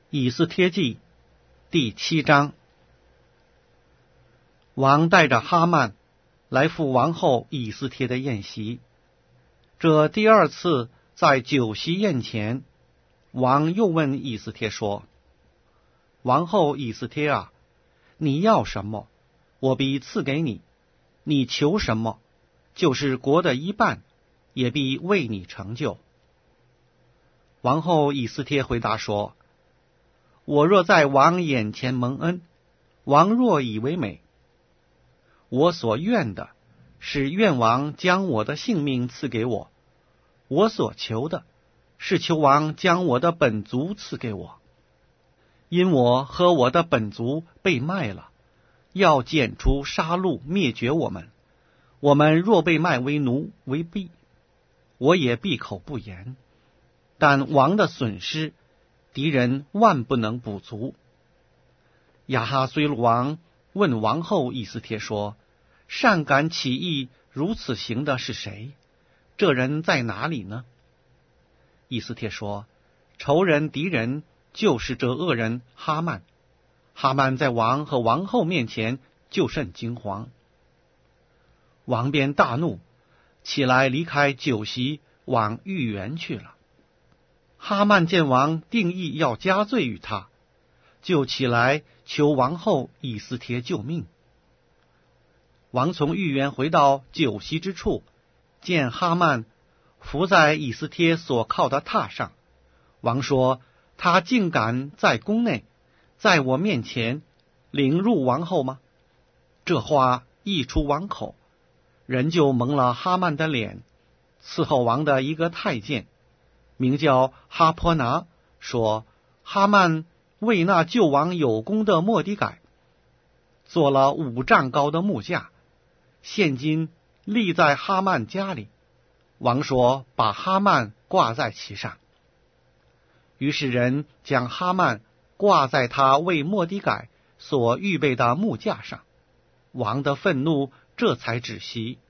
以斯帖记第7章。王带着哈曼来赴王后以斯帖的宴席。这第二次在酒席宴前，王又问以斯帖说：王后以斯帖啊，你要什么，我必赐给你；你求什么，就是国的一半，也必为你成就。王后以斯帖回答说：我若在王眼前蒙恩，王若以为美，我所愿的是愿王将我的性命赐给我，我所求的是求王将我的本族赐给我。因我和我的本族被卖了，要剪除杀戮灭绝我们。我们若被卖为奴为婢，我也闭口不言。但王的损失，敌人万不能补足。亚哈随鲁王问王后以斯帖说：善敢起义如此行的是谁？这人在哪里呢？以斯帖说：仇人敌人就是这恶人哈曼。哈曼在王和王后面前就甚惊惶。王便大怒，起来离开酒席，往御园去了。哈曼见王定义要加罪于他，就起来求王后以斯帖救命。王从御园回到酒席之处，见哈曼伏在以斯帖所靠的榻上。王说：他竟敢在宫内，在我面前凌辱王后吗？这话一出王口，人就蒙了哈曼的脸。伺候王的一个太监名叫哈坡拿，说哈曼为那救王有功的末底改做了5丈高的木架，现今立在哈曼家里。王说把哈曼挂在其上。于是人将哈曼挂在他为末底改所预备的木架上。王的愤怒这才止息。